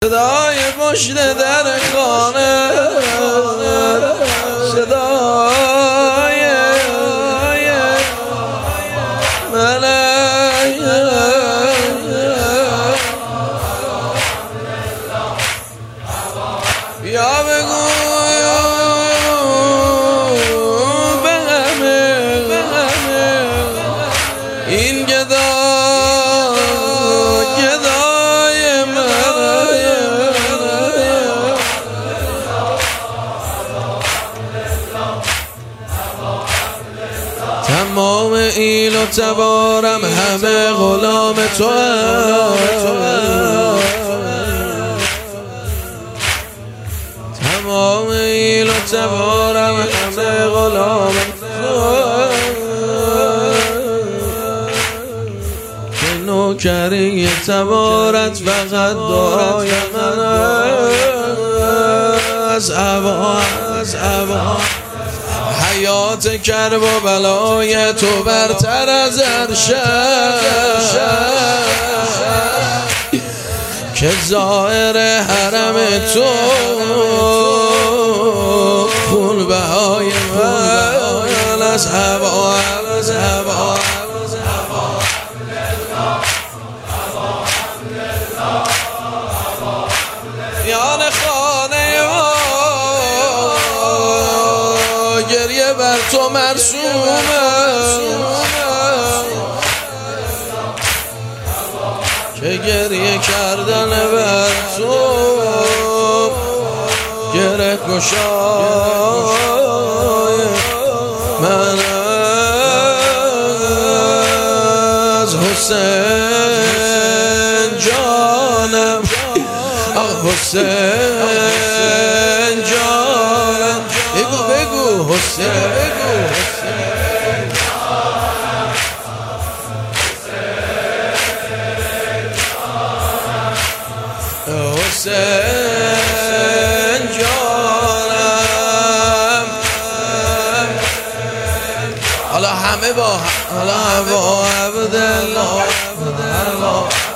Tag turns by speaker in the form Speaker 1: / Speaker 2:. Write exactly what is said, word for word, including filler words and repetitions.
Speaker 1: صدای پشت در خانه، صدای ملک، یا بگو به همه این گدا گدای من، تمام ایل و تبارم همه غلام تو هم، تمام ایل و تبارم همه غلام تو هم، که نوکری تبارت فقط دعای من از عبا از عبا حیات کرب و بلای تو برتر از ارشد، که ظاهر حرم تو خون بهای من از هوا از هوا یان خانه ما گریه بر تو مرسومه، که گریه کردن بر تو گره گشای من از حسین جانم، آه حسین جانم، بگو بگو حسین بگو حسین جانم. حالا همه با حالا با عبدالله